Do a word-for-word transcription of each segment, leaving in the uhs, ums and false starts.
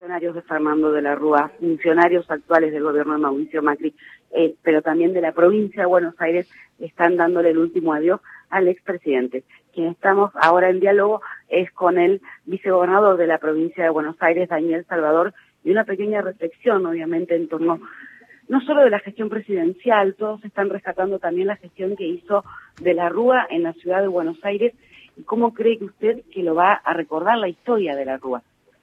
funcionarios de Fernando de la Rúa, funcionarios actuales del gobierno de Mauricio Macri, eh, pero también de la provincia de Buenos Aires, están dándole el último adiós al expresidente. Quien estamos ahora en diálogo es con el vicegobernador de la provincia de Buenos Aires, Daniel Salvador, y una pequeña reflexión, obviamente, en torno no solo de la gestión presidencial, todos están rescatando también la gestión que hizo de la Rúa en la ciudad de Buenos Aires, y cómo cree que usted que lo va a recordar la historia de la Rúa.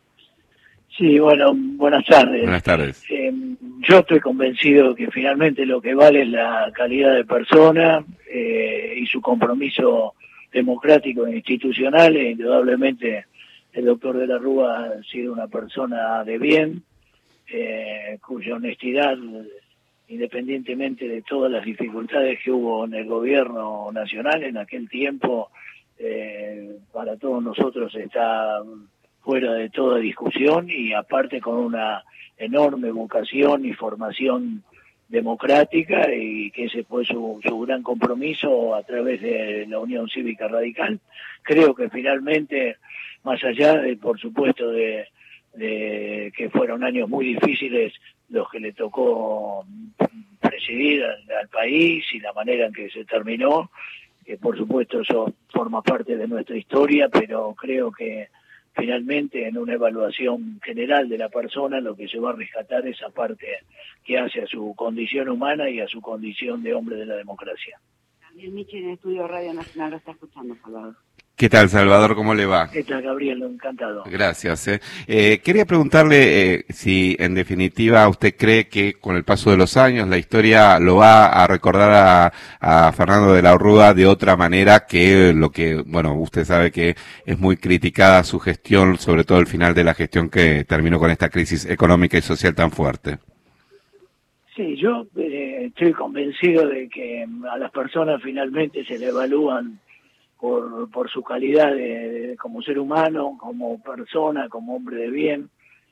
Sí, bueno, buenas tardes. Buenas tardes. Eh, yo estoy convencido que finalmente lo que vale es la calidad de persona eh, y su compromiso democrático e institucional. E indudablemente el doctor de la Rúa ha sido una persona de bien, eh, cuya honestidad, independientemente de todas las dificultades que hubo en el gobierno nacional en aquel tiempo, eh, para todos nosotros está fuera de toda discusión, y aparte con una enorme vocación y formación democrática, y que ese fue su, su gran compromiso a través de la Unión Cívica Radical. Creo que finalmente, más allá de, por supuesto, de, de que fueron años muy difíciles los que le tocó presidir al, al país y la manera en que se terminó, que por supuesto eso forma parte de nuestra historia, pero creo que finalmente en una evaluación general de la persona lo que se va a rescatar es esa parte que hace a su condición humana y a su condición de hombre de la democracia. También Michi en el estudio Radio Nacional lo está escuchando, Salvador. ¿Qué tal, Salvador? ¿Cómo le va? ¿Qué tal, Gabriel? Encantado. Gracias. Eh. Eh, quería preguntarle eh, si, en definitiva, usted cree que con el paso de los años la historia lo va a recordar a, a Fernando de la Rúa de otra manera que lo que, bueno, usted sabe que es muy criticada su gestión, sobre todo el final de la gestión que terminó con esta crisis económica y social tan fuerte. Sí, yo eh, estoy convencido de que a las personas finalmente se le evalúan por por su calidad de, de, como ser humano, como persona, como hombre de bien,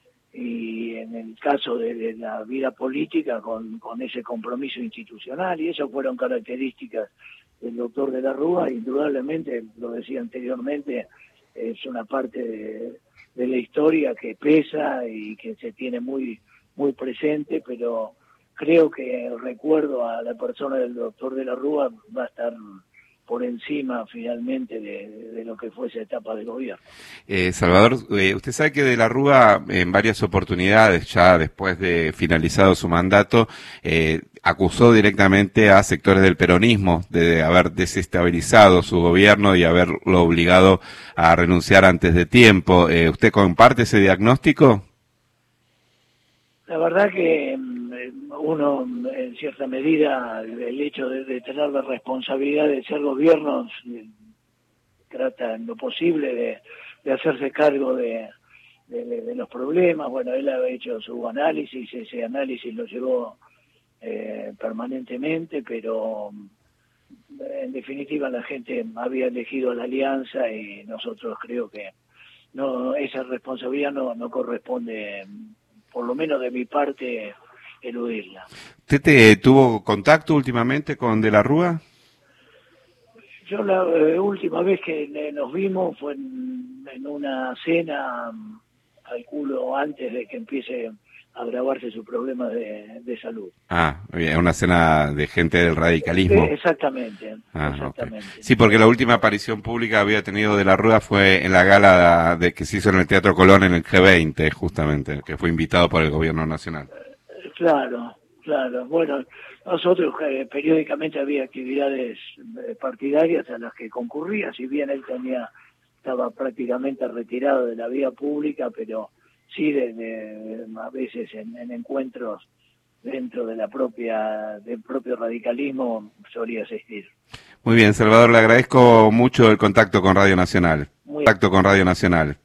y en el caso de, de la vida política con, con ese compromiso institucional, y esas fueron características del doctor de la Rúa. Indudablemente, lo decía anteriormente, es una parte de, de la historia que pesa y que se tiene muy muy presente, pero creo que el recuerdo a la persona del doctor de la Rúa va a estar por encima finalmente de, de lo que fue esa etapa del gobierno. Eh, Salvador, eh, usted sabe que de la Rúa en varias oportunidades, ya después de finalizado su mandato, eh, acusó directamente a sectores del peronismo de haber desestabilizado su gobierno y haberlo obligado a renunciar antes de tiempo. Eh, ¿Usted comparte ese diagnóstico? La verdad que uno, en cierta medida, el hecho de, de tener la responsabilidad de ser gobiernos, trata en lo posible de, de hacerse cargo de, de, de los problemas. Bueno, él ha hecho su análisis, ese análisis lo llevó eh, permanentemente, pero en definitiva la gente había elegido la alianza y nosotros creo que no esa responsabilidad no, no corresponde, por lo menos de mi parte, eludirla. ¿Usted te, tuvo contacto últimamente con De la Rúa? Yo la eh, última vez que eh, nos vimos fue en, en una cena, calculo antes de que empiece a agravarse su problema de, de salud. Ah, bien, una cena de gente del radicalismo. Eh, exactamente, ah, exactamente. Okay. Sí, porque la última aparición pública había tenido De la Rúa fue en la gala de, que se hizo en el Teatro Colón en el G veinte, justamente, que fue invitado por el gobierno nacional. Claro, claro. Bueno, nosotros eh, periódicamente había actividades eh, partidarias a las que concurría, si bien él tenía estaba prácticamente retirado de la vida pública, pero sí de, de, a veces en, en encuentros dentro de la propia del propio radicalismo solía asistir. Muy bien, Salvador, le agradezco mucho el contacto con Radio Nacional. Muy Contacto con Radio Nacional.